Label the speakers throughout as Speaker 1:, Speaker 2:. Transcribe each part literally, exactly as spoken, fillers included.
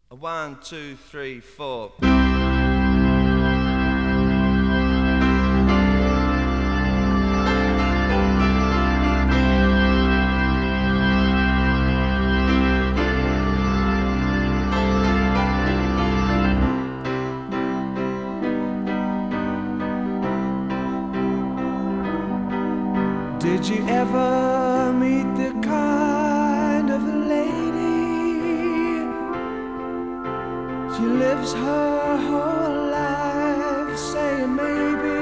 Speaker 1: A one, two, three, four.
Speaker 2: Did you ever meet the kind of lady? She lives her whole life saying maybe,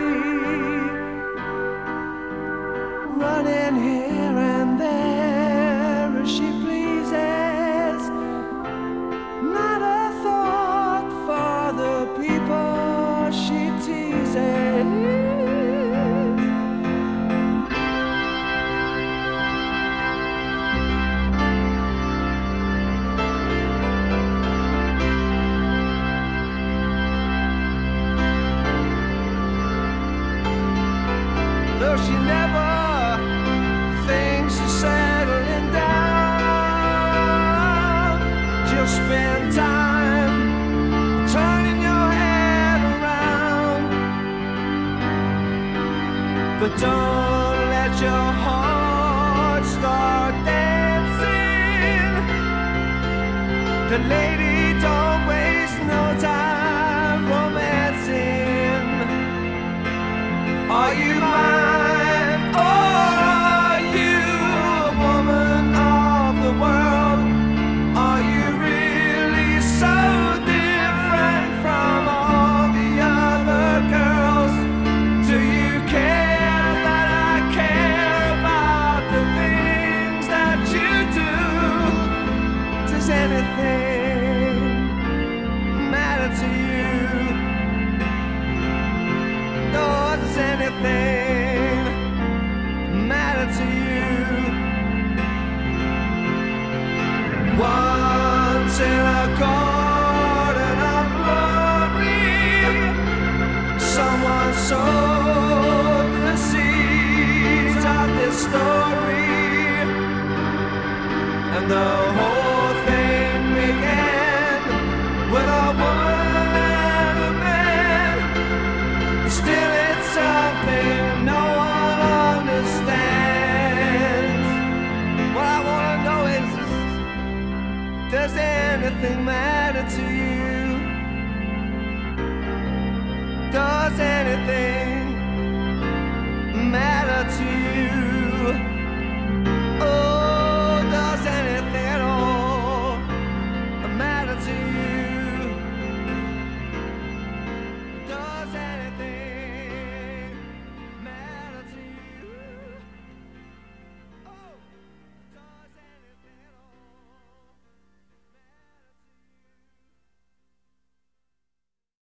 Speaker 2: running here and there as she pleases, not a thought for the people she teases. Though she never thinks of settling down, she'll spend time turning your head around. But don't let your heart start dancing. The lady don't waste no time romancing. Are you mine, or are you a woman of the world? Are you really so different from all the other girls? Do you care that I care about the things that you do? Does anything matter to you? Does anything matter to you? Once in a garden of glory, someone sowed the seeds of this story, and the whole thing began with a woman and a man. Still it's something no one understands. What I wanna know is, does anything matter to you? Does anything matter to you? Oh, does anything at all matter to you?